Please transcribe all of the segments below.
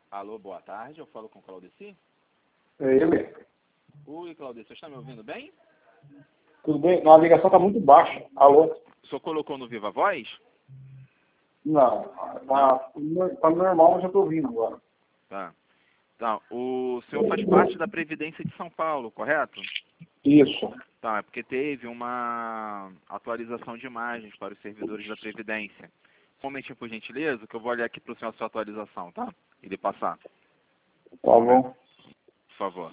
Alô, boa tarde. Eu falo com o Claudeci. É ele. Oi, Claudeci, você está me ouvindo bem? Tudo bem? Não, a ligação está muito baixa. Alô? O senhor colocou no Viva Voz? Não. Tá normal, mas eu estou ouvindo agora. Tá. Tá. O senhor faz parte da Previdência de São Paulo, correto? Isso. Tá, é porque teve uma atualização de imagens para os servidores da Previdência. Um momentinho, por gentileza, que eu vou olhar aqui para o senhor a sua atualização, tá? E lhe passar. Tá bom. Por favor.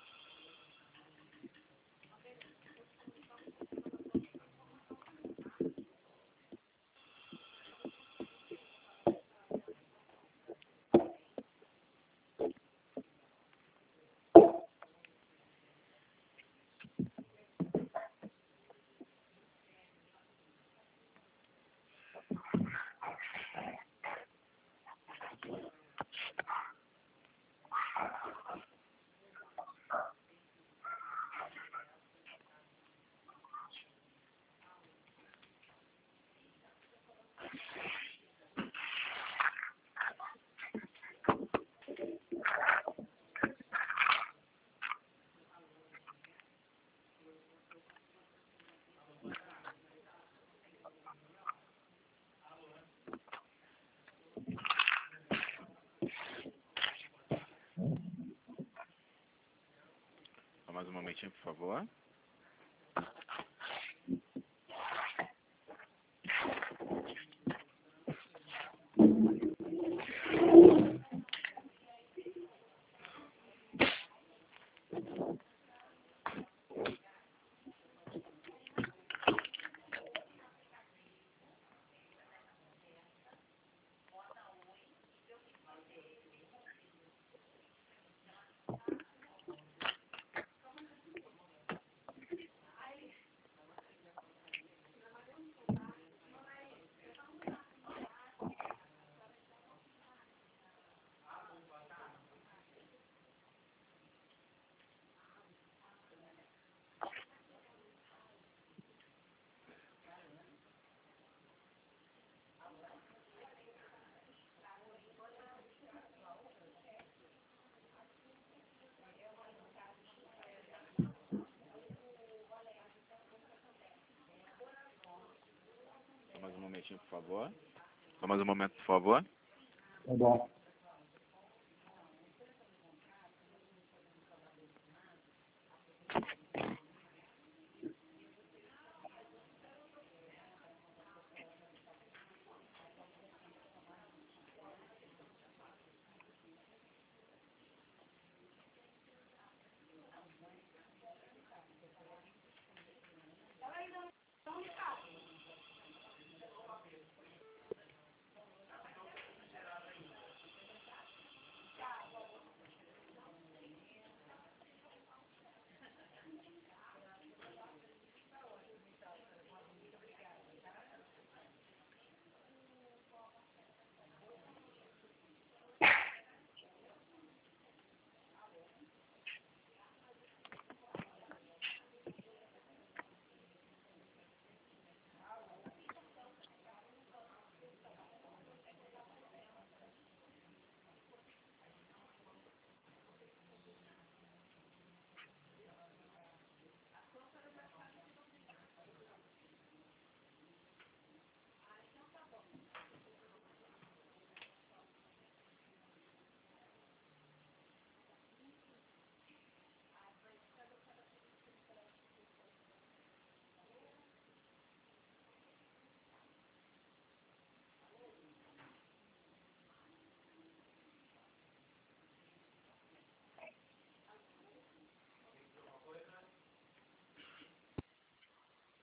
Só mais um momentinho, por favor. Só mais um momentinho, por favor. Só mais um momento, por favor. Tá bom.